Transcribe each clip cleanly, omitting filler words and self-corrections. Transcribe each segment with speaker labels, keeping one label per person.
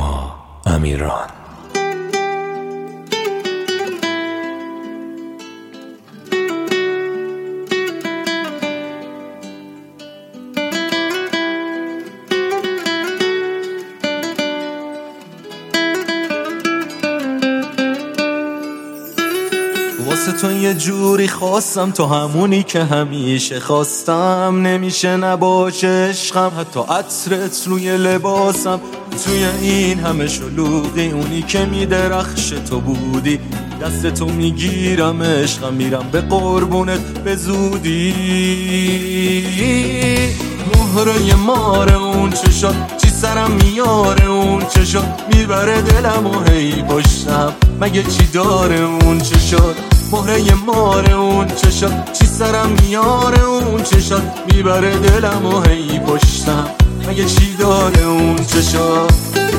Speaker 1: ما امیران.
Speaker 2: واسه تو یه جوری خواستم، تو همونی که همیشه خواستم. نمیشه نباشه عشقم، حتی عطرت روی لباسم. توی این همه شلوغی اونی که میدرخش تو بودی. دست تو میگیرم عشقم، میرم به قربونت به زودی. مهره ماره اون چشات، چی سرم میاره اون چشات. میبره دلم و هی پشتم، مگه چی داره اون چشات. مهره ماره اون چشات، چی سرم میاره اون چشات. میبره دلم و هی پشتم، مگه چی داره اون چشات.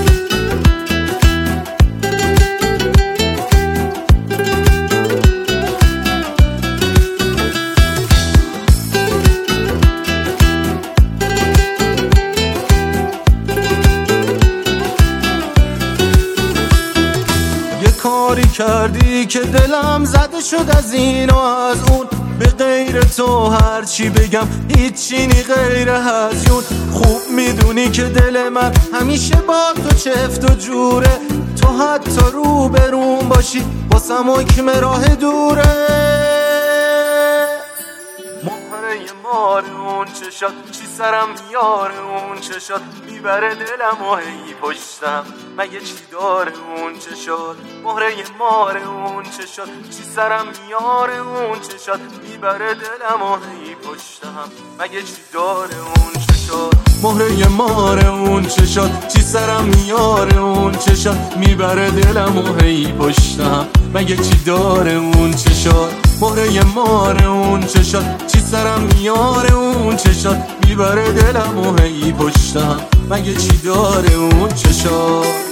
Speaker 2: کاری کردی که دلم زده شد از این و از اون. به غیر تو هرچی بگم هیچی نی غیر هزیون. خوب میدونی که دل من همیشه با تو چفت و جوره. تو حتی رو برون باشی واسم حکم راه دوره. مهره مار اون چشات، چی سرم میاره اون چشات. میبره دلم و هی پشتم، مگه چی داره اون چشات. مهره مار اون چشات، چی سرم میاره اون چشات. میبره دلم و هی پشتم، مگه چی داره اون چشات. مهره مار اون چشات، چی سرم میاره اون چشات. میبره دلم و هی پشتم، مگه چی داره اون چشات. مهره مار اون چشات، چی سرم میاره اون چشات. میبره دلم و هی پشتم، مگه چی داره اون چشات.